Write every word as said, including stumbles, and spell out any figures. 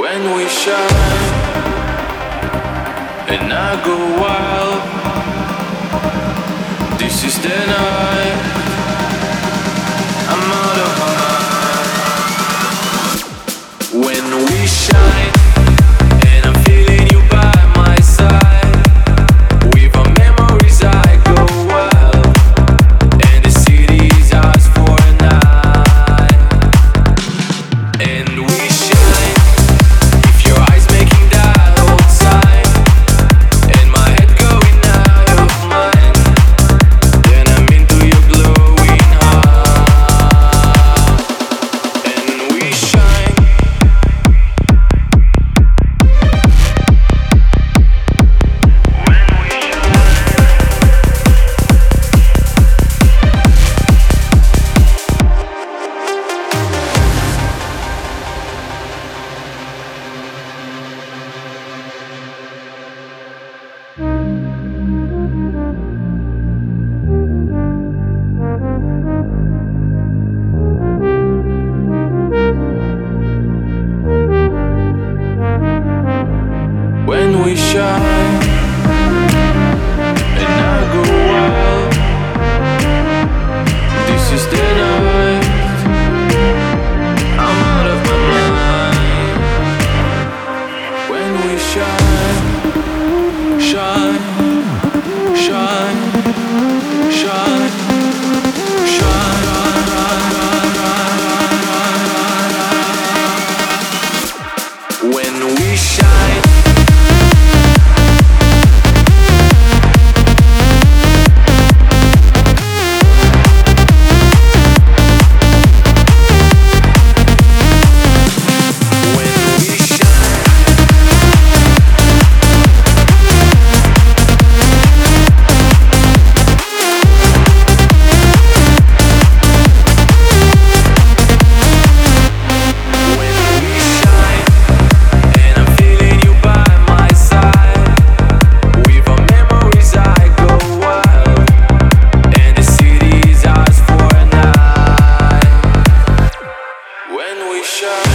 When we shine and I go wild, this is the night I'm out of my mind. When we shine and I'm feeling you by my side, with our memories I go wild, and the city's ours for a night. And we shine, if your eyes making that old sign, and my head going out of mind, then I'm into your glowing heart. And we shine. When we shine and I go wild, this is the night I'm out of my mind. When we shine, shine, shine, shine, shine. When we shine. When we shine.